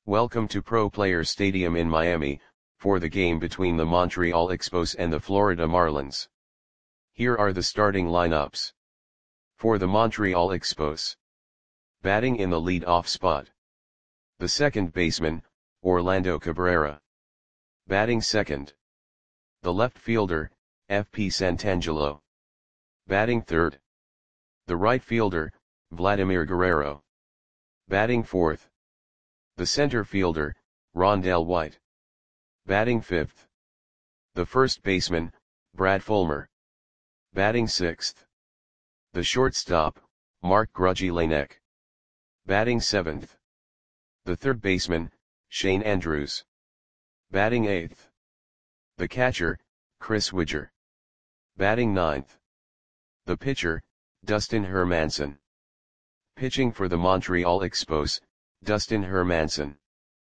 Welcome to Pro Players Stadium in Miami, for the game between the Montreal Expos and the Florida Marlins. Here are the starting lineups. For the Montreal Expos. Batting in the lead-off spot. The second baseman, Orlando Cabrera. Batting second. The left fielder, F.P. Santangelo. Batting third. The right fielder, Vladimir Guerrero. Batting fourth. The center fielder, Rondell White. Batting fifth. The first baseman, Brad Fulmer. Batting sixth. The shortstop, Mark Grudzielanek. Batting seventh. The third baseman, Shane Andrews. Batting eighth. The catcher, Chris Widger. Batting ninth. The pitcher, Dustin Hermanson. Pitching for the Montreal Expos, Dustin Hermanson.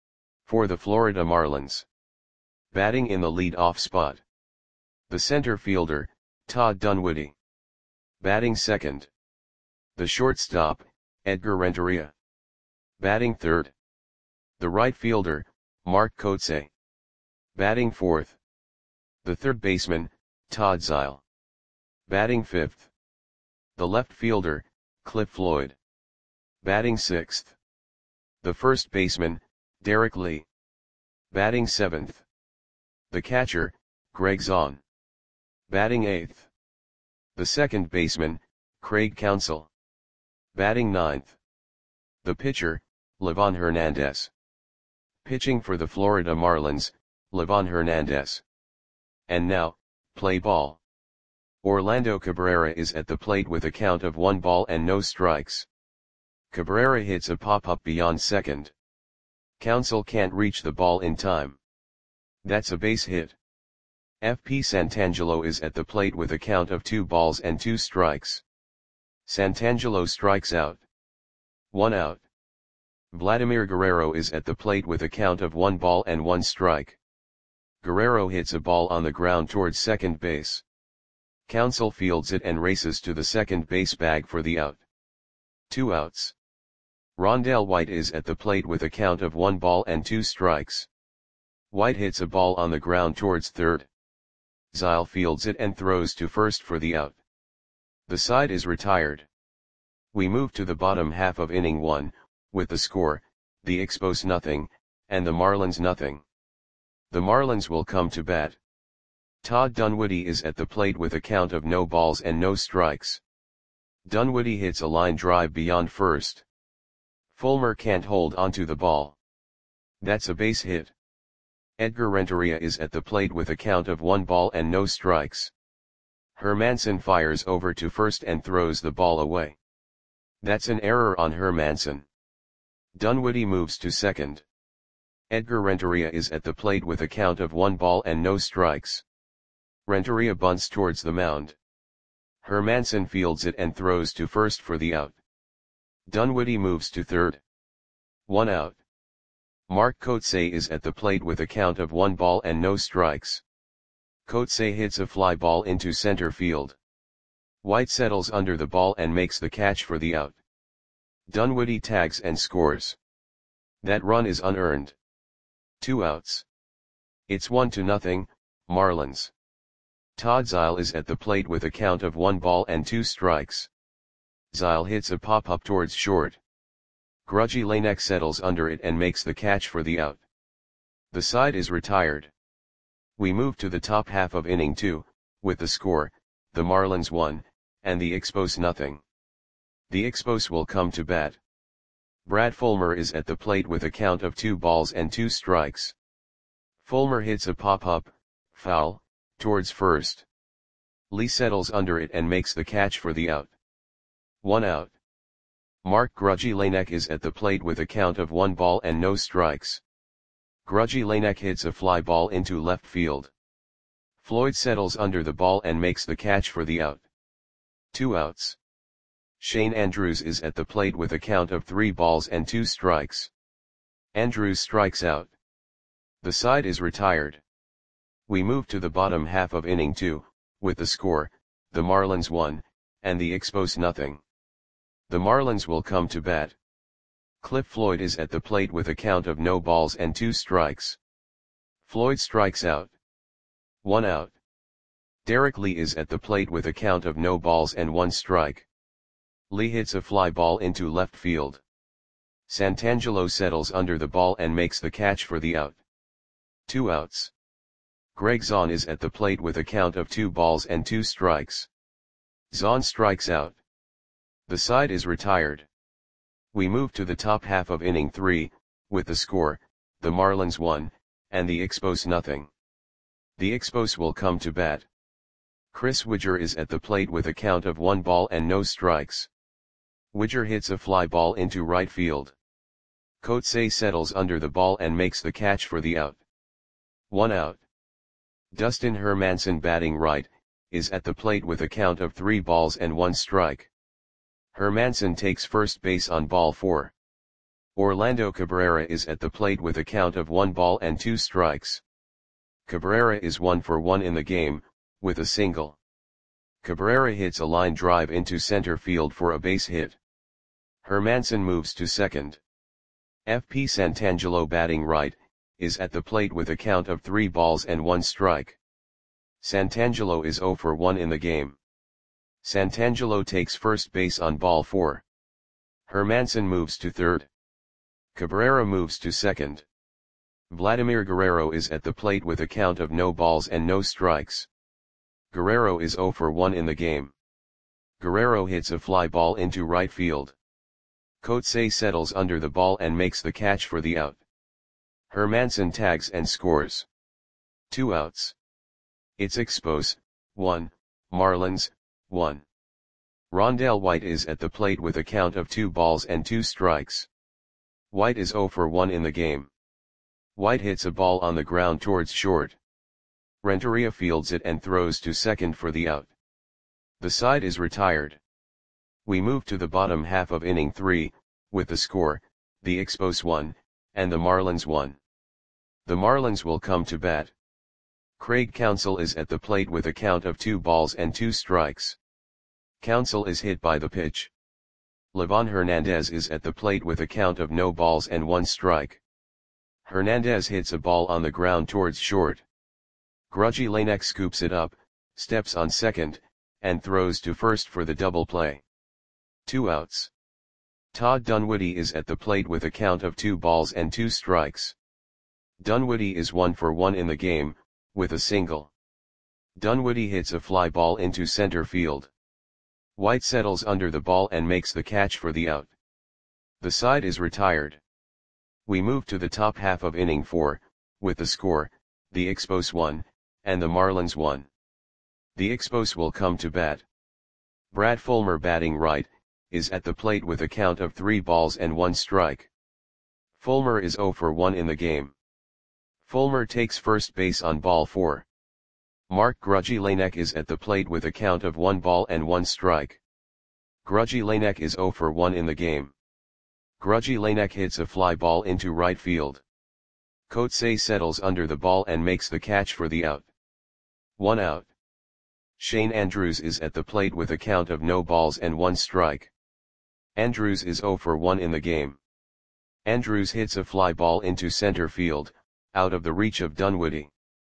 For the Florida Marlins. Batting in the lead-off spot. The center fielder, Todd Dunwoody. Batting second. The shortstop, Edgar Renteria. Batting third. The right fielder, Mark Kotsay. Batting fourth. The third baseman, Todd Zeile. Batting fifth. The left fielder, Cliff Floyd. Batting sixth. The first baseman, Derek Lee. Batting seventh. The catcher, Greg Zaun. Batting eighth. The second baseman, Craig Counsell. Batting ninth. The pitcher, Livan Hernandez. Pitching for the Florida Marlins, Livan Hernandez. And now, play ball. Orlando Cabrera is at the plate with a count of 1 ball and no strikes. Cabrera hits a pop-up beyond second. Counsell can't reach the ball in time. That's a base hit. F.P. Santangelo is at the plate with a count of 2 balls and 2 strikes. Santangelo strikes out. 1 out. Vladimir Guerrero is at the plate with a count of 1 ball and 1 strike. Guerrero hits a ball on the ground towards second base. Counsell fields it and races to the second base bag for the out. 2 outs. Rondell White is at the plate with a count of 1 ball and 2 strikes. White hits a ball on the ground towards third. Zeile fields it and throws to first for the out. The side is retired. We move to the bottom half of inning 1, with the score, the Expos nothing, and the Marlins nothing. The Marlins will come to bat. Todd Dunwoody is at the plate with a count of no balls and no strikes. Dunwoody hits a line drive beyond first. Fulmer can't hold onto the ball. That's a base hit. Edgar Renteria is at the plate with a count of 1 ball and no strikes. Hermanson fires over to first and throws the ball away. That's an error on Hermanson. Dunwoody moves to second. Edgar Renteria is at the plate with a count of 1 ball and no strikes. Renteria bunts towards the mound. Hermanson fields it and throws to first for the out. Dunwoody moves to third. 1 out. Mark Kotsay is at the plate with a count of 1 ball and no strikes. Kotsay hits a fly ball into center field. White settles under the ball and makes the catch for the out. Dunwoody tags and scores. That run is unearned. 2 outs. It's 1-0, Marlins. Todd Zeile is at the plate with a count of 1 ball and 2 strikes. Zeile hits a pop-up towards short. Grudzielanek settles under it and makes the catch for the out. The side is retired. We move to the top half of inning 2, with the score, the Marlins 1, and the Expos nothing. The Expos will come to bat. Brad Fulmer is at the plate with a count of 2 balls and 2 strikes. Fulmer hits a pop-up, foul, towards first. Lee settles under it and makes the catch for the out. 1 out. Mark Grudzielanek is at the plate with a count of 1 ball and no strikes. Grudzielanek hits a fly ball into left field. Floyd settles under the ball and makes the catch for the out. 2 outs. Shane Andrews is at the plate with a count of 3 balls and 2 strikes. Andrews strikes out. The side is retired. We move to the bottom half of inning 2, with the score, the Marlins 1, and the Expos nothing. The Marlins will come to bat. Cliff Floyd is at the plate with a count of no balls and 2 strikes. Floyd strikes out. 1 out. Derek Lee is at the plate with a count of no balls and 1 strike. Lee hits a fly ball into left field. Santangelo settles under the ball and makes the catch for the out. 2 outs. Greg Zaun is at the plate with a count of 2 balls and 2 strikes. Zaun strikes out. The side is retired. We move to the top half of inning 3, with the score, the Marlins 1, and the Expos nothing. The Expos will come to bat. Chris Widger is at the plate with a count of 1 ball and no strikes. Widger hits a fly ball into right field. Coetzee settles under the ball and makes the catch for the out. 1 out. Dustin Hermanson, batting right, is at the plate with a count of 3 balls and 1 strike. Hermanson takes first base on ball 4. Orlando Cabrera is at the plate with a count of 1 ball and 2 strikes. Cabrera is 1 for 1 in the game, with a single. Cabrera hits a line drive into center field for a base hit. Hermanson moves to second. FP Santangelo, batting right, is at the plate with a count of 3 balls and 1 strike. Santangelo is 0 for 1 in the game. Santangelo takes first base on ball 4. Hermanson moves to third. Cabrera moves to second. Vladimir Guerrero is at the plate with a count of no balls and no strikes. Guerrero is 0 for 1 in the game. Guerrero hits a fly ball into right field. Coetzee settles under the ball and makes the catch for the out. Hermanson tags and scores. 2 outs. It's Expos, 1, Marlins, 1. Rondell White is at the plate with a count of 2 balls and 2 strikes. White is 0 for 1 in the game. White hits a ball on the ground towards short. Renteria fields it and throws to second for the out. The side is retired. We move to the bottom half of inning 3, with the score, the Expos 1, and the Marlins 1. The Marlins will come to bat. Craig Counsell is at the plate with a count of 2 balls and 2 strikes. Counsell is hit by the pitch. Livan Hernandez is at the plate with a count of no balls and 1 strike. Hernandez hits a ball on the ground towards short. Grudgy Lanek scoops it up, steps on second, and throws to first for the double play. 2 outs. Todd Dunwoody is at the plate with a count of 2 balls and 2 strikes. Dunwoody is 1 for 1 in the game, with a single. Dunwoody hits a fly ball into center field. White settles under the ball and makes the catch for the out. The side is retired. We move to the top half of inning 4, with the score, the Expos 1, and the Marlins 1. The Expos will come to bat. Brad Fulmer, batting right, is at the plate with a count of 3 balls and 1 strike. Fulmer is 0 for 1 in the game. Fulmer takes first base on ball 4. Mark Grudgy Lanek is at the plate with a count of 1 ball and 1 strike. Grudgy Lanek is 0 for 1 in the game. Grudgy Lanek hits a fly ball into right field. Coetzee settles under the ball and makes the catch for the out. 1 out. Shane Andrews is at the plate with a count of no balls and 1 strike. Andrews is 0 for 1 in the game. Andrews hits a fly ball into center field, out of the reach of Dunwoody.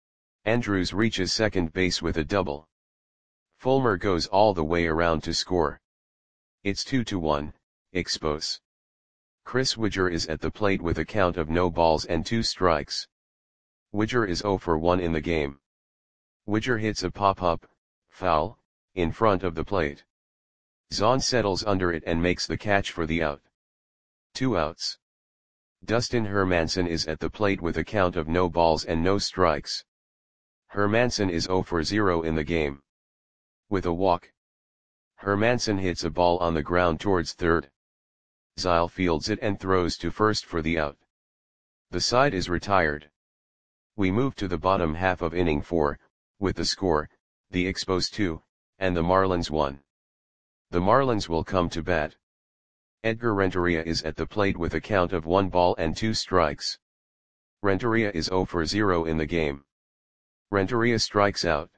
Andrews reaches second base with a double. Fulmer goes all the way around to score. It's 2-1, Expos. Chris Widger is at the plate with a count of no balls and 2 strikes. Widger is 0 for 1 in the game. Widger hits a pop-up, foul, in front of the plate. Zaun settles under it and makes the catch for the out. 2 outs. Dustin Hermanson is at the plate with a count of no balls and no strikes. Hermanson is 0 for 0 in the game. With a walk. Hermanson hits a ball on the ground towards third. Zile fields it and throws to first for the out. The side is retired. We move to the bottom half of inning 4, with the score, the Expos 2, and the Marlins 1. The Marlins will come to bat. Edgar Renteria is at the plate with a count of 1 ball and 2 strikes. Renteria is 0 for 0 in the game. Renteria strikes out.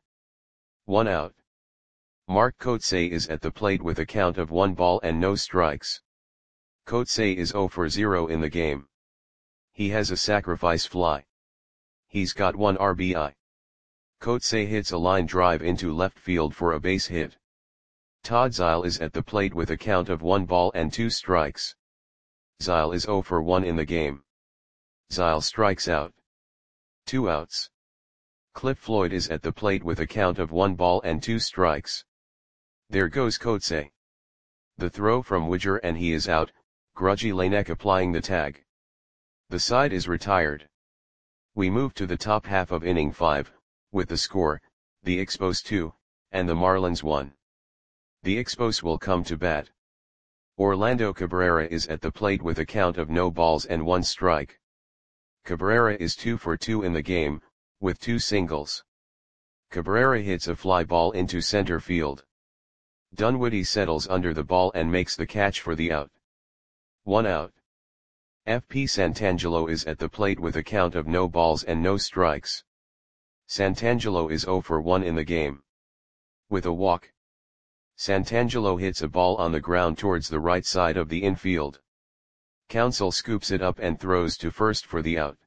1 out. Mark Coetzee is at the plate with a count of 1 ball and no strikes. Kotsay is 0 for 0 in the game. He has a sacrifice fly. He's got 1 RBI. Kotsay hits a line drive into left field for a base hit. Todd Zeile is at the plate with a count of 1 ball and 2 strikes. Zeile is 0 for 1 in the game. Zeile strikes out. 2 outs. Cliff Floyd is at the plate with a count of 1 ball and 2 strikes. There goes Kotsay. The throw from Widger and he is out, Grudgy Lanek applying the tag. The side is retired. We move to the top half of inning 5, with the score, the Expos 2, and the Marlins 1. The Expos will come to bat. Orlando Cabrera is at the plate with a count of no balls and 1 strike. Cabrera is 2 for 2 in the game, with 2 singles. Cabrera hits a fly ball into center field. Dunwoody settles under the ball and makes the catch for the out. 1 out. FP Santangelo is at the plate with a count of no balls and no strikes. Santangelo is 0 for 1 in the game. With a walk. Santangelo hits a ball on the ground towards the right side of the infield. Counsell scoops it up and throws to first for the out.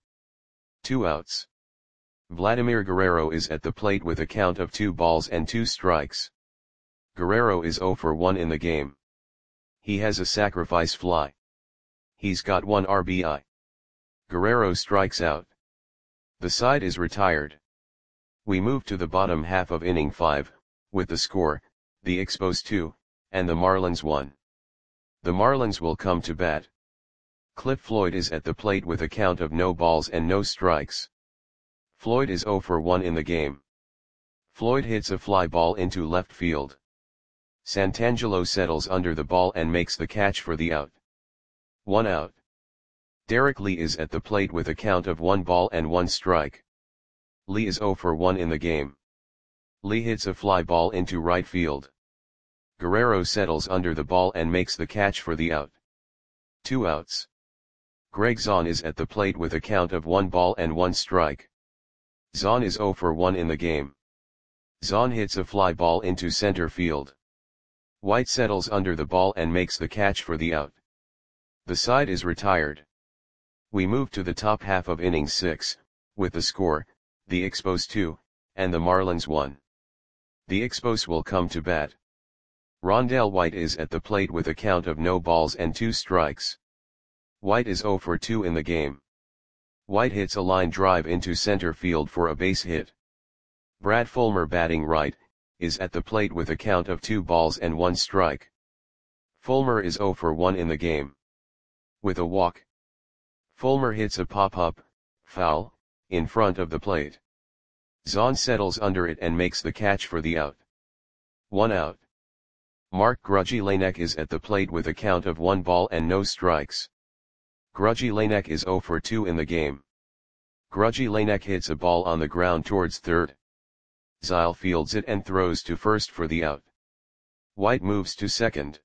2 outs. Vladimir Guerrero is at the plate with a count of 2 balls and 2 strikes. Guerrero is 0 for 1 in the game. He has a sacrifice fly. He's got 1 RBI. Guerrero strikes out. The side is retired. We move to the bottom half of inning 5, with the score, the Expos 2, and the Marlins 1. The Marlins will come to bat. Cliff Floyd is at the plate with a count of no balls and no strikes. Floyd is 0 for 1 in the game. Floyd hits a fly ball into left field. Santangelo settles under the ball and makes the catch for the out. 1 out. Derek Lee is at the plate with a count of 1 ball and 1 strike. Lee is 0 for 1 in the game. Lee hits a fly ball into right field. Guerrero settles under the ball and makes the catch for the out. 2 outs. Greg Zaun is at the plate with a count of 1 ball and 1 strike. Zaun is 0 for 1 in the game. Zaun hits a fly ball into center field. White settles under the ball and makes the catch for the out. The side is retired. We move to the top half of inning 6, with the score, the Expos 2, and the Marlins 1. The Expos will come to bat. Rondell White is at the plate with a count of no balls and 2 strikes. White is 0 for 2 in the game. White hits a line drive into center field for a base hit. Brad Fulmer, batting right, is at the plate with a count of 2 balls and 1 strike. Fulmer is 0 for 1 in the game. With a walk. Fulmer hits a pop-up, foul, in front of the plate. Zaun settles under it and makes the catch for the out. 1 out. Mark Grudgy Lanek is at the plate with a count of 1 ball and no strikes. Grudgy Lanek is 0 for 2 in the game. Grudgy Lanek hits a ball on the ground towards third. Zeile fields it and throws to first for the out. White moves to second.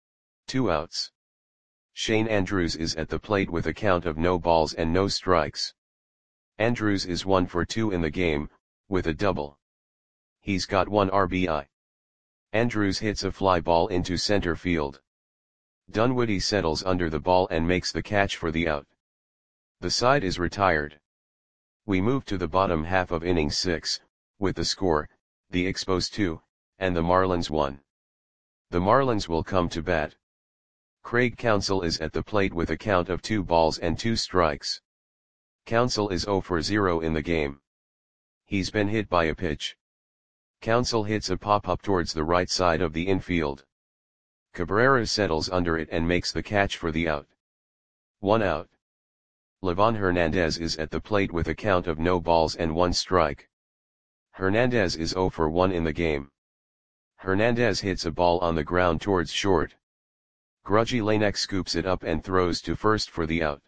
2 outs. Shane Andrews is at the plate with a count of no balls and no strikes. Andrews is 1 for 2 in the game, with a double. He's got 1 RBI. Andrews hits a fly ball into center field. Dunwoody settles under the ball and makes the catch for the out. The side is retired. We move to the bottom half of inning 6, with the score, the Expos 2, and the Marlins 1. The Marlins will come to bat. Craig Counsell is at the plate with a count of 2 balls and 2 strikes. Counsell is 0 for 0 in the game. He's been hit by a pitch. Counsell hits a pop-up towards the right side of the infield. Cabrera settles under it and makes the catch for the out. 1 out. Livan Hernandez is at the plate with a count of no balls and 1 strike. Hernandez is 0 for 1 in the game. Hernandez hits a ball on the ground towards short. Grudgy Lanek scoops it up and throws to first for the out.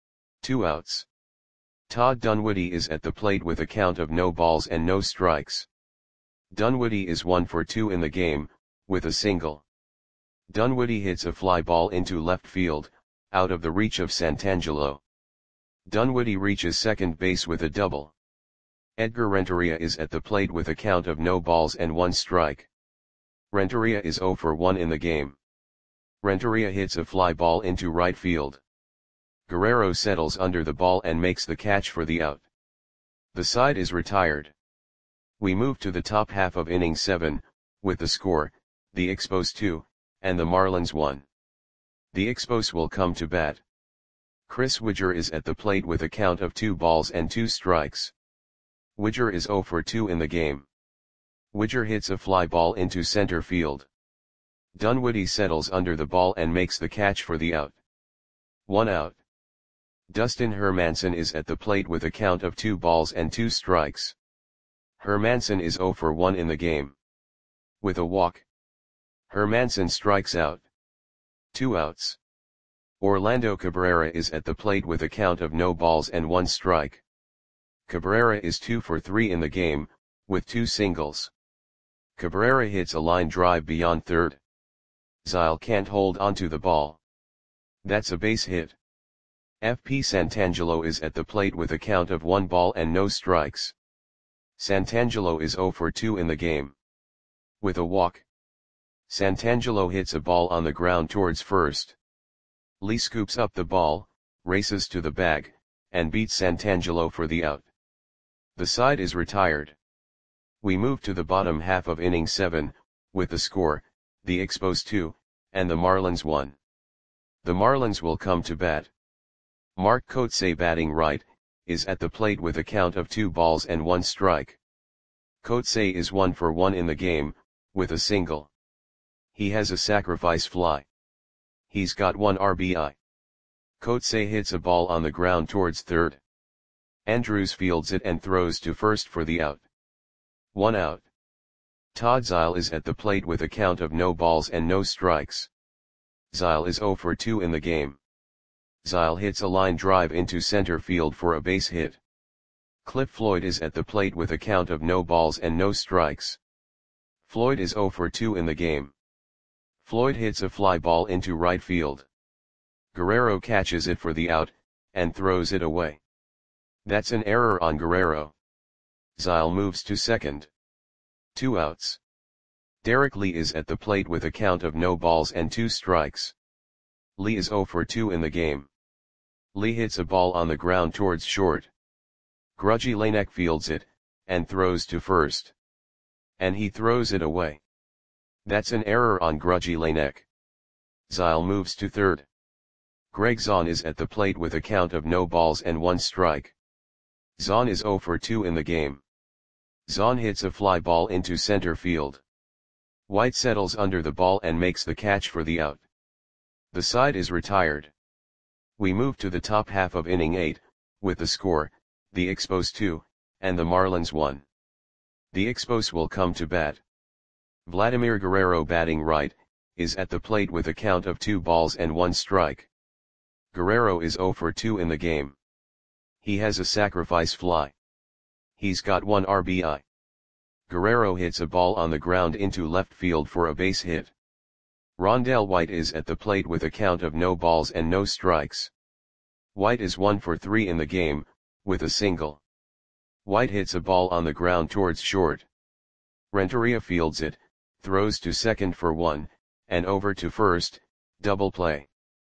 2 outs. Todd Dunwoody is at the plate with a count of no balls and no strikes. Dunwoody is 1 for 2 in the game, with a single. Dunwoody hits a fly ball into left field, out of the reach of Santangelo. Dunwoody reaches second base with a double. Edgar Renteria is at the plate with a count of no balls and 1 strike. Renteria is 0 for 1 in the game. Renteria hits a fly ball into right field. Guerrero settles under the ball and makes the catch for the out. The side is retired. We move to the top half of inning 7, with the score, the Expos 2, and the Marlins 1. The Expos will come to bat. Chris Widger is at the plate with a count of 2 balls and 2 strikes. Widger is 0 for 2 in the game. Widger hits a fly ball into center field. Dunwoody settles under the ball and makes the catch for the out. 1 out. Dustin Hermanson is at the plate with a count of 2 balls and 2 strikes. Hermanson is 0 for 1 in the game. With a walk, Hermanson strikes out. 2 outs. Orlando Cabrera is at the plate with a count of no balls and 1 strike. Cabrera is 2 for 3 in the game, with 2 singles. Cabrera hits a line drive beyond third. Zyle can't hold onto the ball. That's a base hit. FP Santangelo is at the plate with a count of 1 ball and no strikes. Santangelo is 0 for 2 in the game. With a walk, Santangelo hits a ball on the ground towards first. Lee scoops up the ball, races to the bag, and beats Santangelo for the out. The side is retired. We move to the bottom half of inning 7, with the score, the Expos 2, and the Marlins 1. The Marlins will come to bat. Mark Kotsay, batting right, is at the plate with a count of 2 balls and 1 strike. Kotsay is 1 for 1 in the game, with a single. He has a sacrifice fly. He's got 1 RBI. Kotsay hits a ball on the ground towards third. Andrews fields it and throws to first for the out. 1 out. Todd Zyle is at the plate with a count of no balls and no strikes. Zyle is 0 for 2 in the game. Zyle hits a line drive into center field for a base hit. Cliff Floyd is at the plate with a count of no balls and no strikes. Floyd is 0 for 2 in the game. Floyd hits a fly ball into right field. Guerrero catches it for the out, and throws it away. That's an error on Guerrero. Zyle moves to second. 2 outs. Derek Lee is at the plate with a count of no balls and 2 strikes. Lee is 0 for 2 in the game. Lee hits a ball on the ground towards short. Grudgy Lanek fields it, and throws to first. And he throws it away. That's an error on Grudgy Lanek. Zyle moves to third. Greg Zahn is at the plate with a count of no balls and 1 strike. Zahn is 0 for 2 in the game. Zahn hits a fly ball into center field. White settles under the ball and makes the catch for the out. The side is retired. We move to the top half of inning 8, with the score, the Expos 2, and the Marlins 1. The Expos will come to bat. Vladimir Guerrero, batting right, is at the plate with a count of 2 balls and 1 strike. Guerrero is 0 for 2 in the game. He has a sacrifice fly. He's got 1 RBI. Guerrero hits a ball on the ground into left field for a base hit. Rondell White is at the plate with a count of no balls and no strikes. White is 1 for 3 in the game, with a single. White hits a ball on the ground towards short. Renteria fields it, throws to second for 1, and over to first, double play.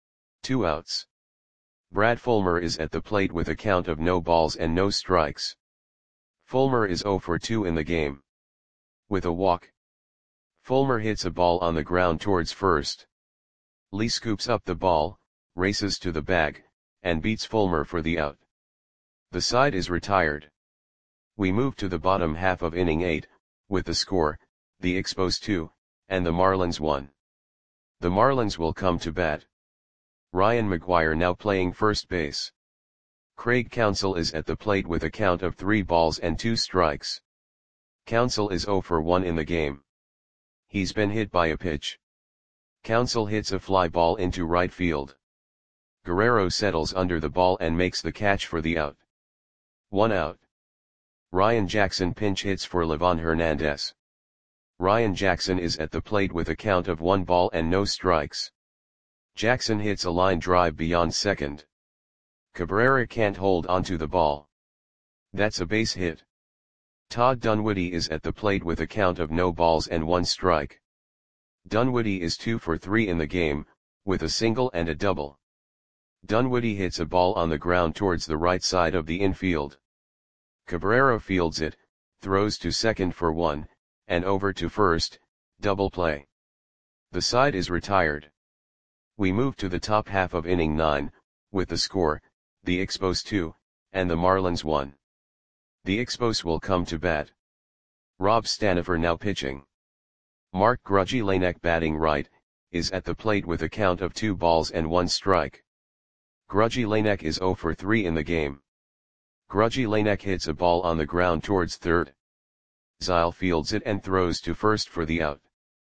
2 outs. Brad Fulmer is at the plate with a count of no balls and no strikes. Fulmer is 0 for 2 in the game. With a walk, Fulmer hits a ball on the ground towards first. Lee scoops up the ball, races to the bag, and beats Fulmer for the out. The side is retired. We move to the bottom half of inning 8, with the score, the Expos 2, and the Marlins 1. The Marlins will come to bat. Ryan McGuire now playing first base. Craig Counsell is at the plate with a count of 3 balls and 2 strikes. Counsell is 0 for 1 in the game. He's been hit by a pitch. Counsell hits a fly ball into right field. Guerrero settles under the ball and makes the catch for the out. 1 out. Ryan Jackson pinch hits for Livan Hernandez. Ryan Jackson is at the plate with a count of 1 ball and no strikes. Jackson hits a line drive beyond second. Cabrera can't hold onto the ball. That's a base hit. Todd Dunwoody is at the plate with a count of no balls and 1 strike. Dunwoody is 2 for 3 in the game, with a single and a double. Dunwoody hits a ball on the ground towards the right side of the infield. Cabrera fields it, throws to second for one, and over to first, double play. The side is retired. We move to the top half of inning 9, with the score, the Expos 2, and the Marlins 1. The Expos will come to bat. Rob Stanifer now pitching. Mark Grudzielanek batting right, is at the plate with a count of 2 balls and 1 strike. Grudzielanek is 0 for 3 in the game. Grudzielanek hits a ball on the ground towards third. Zile fields it and throws to first for the out.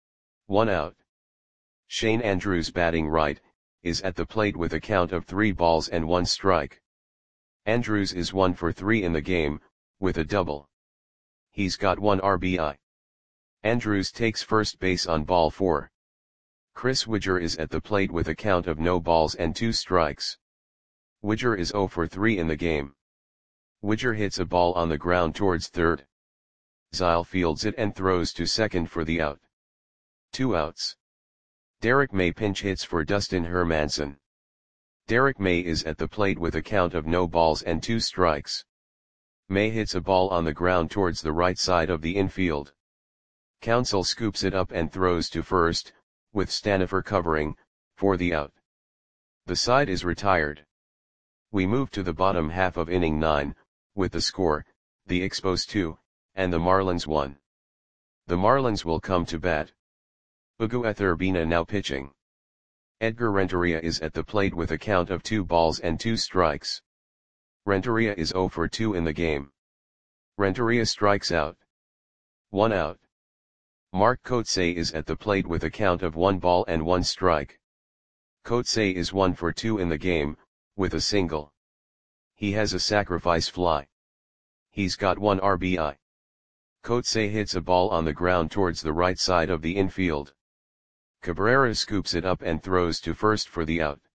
1 out. Shane Andrews batting right, is at the plate with a count of 3 balls and 1 strike. Andrews is 1 for 3 in the game, with a double. He's got 1 RBI. Andrews takes first base on ball 4. Chris Widger is at the plate with a count of no balls and 2 strikes. Widger is 0 for 3 in the game. Widger hits a ball on the ground towards third. Zile fields it and throws to second for the out. 2 outs. Derek May pinch hits for Dustin Hermanson. Derek May is at the plate with a count of no balls and 2 strikes. May hits a ball on the ground towards the right side of the infield. Counsell scoops it up and throws to first, with Stanifer covering, for the out. The side is retired. We move to the bottom half of inning 9, with the score, the Expos 2, and the Marlins 1. The Marlins will come to bat. Ugo Etherbina now pitching. Edgar Renteria is at the plate with a count of 2 balls and 2 strikes. Renteria is 0 for 2 in the game. Renteria strikes out. 1 out. Mark Kotsay is at the plate with a count of 1 ball and 1 strike. Kotsay is 1 for 2 in the game, with a single. He has a sacrifice fly. He's got 1 RBI. Kotsay hits a ball on the ground towards the right side of the infield. Cabrera scoops it up and throws to first for the out.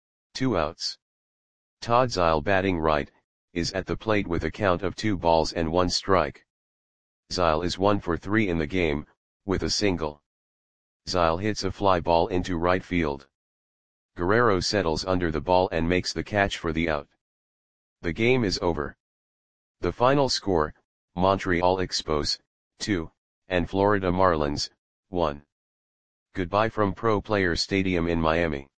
2 outs. Todd Zile batting right, is at the plate with a count of 2 balls and 1 strike. Zile is 1 for 3 in the game, with a single. Zile hits a fly ball into right field. Guerrero settles under the ball and makes the catch for the out. The game is over. The final score, Montreal Expos, 2, and Florida Marlins, 1. Goodbye from Pro Player Stadium in Miami.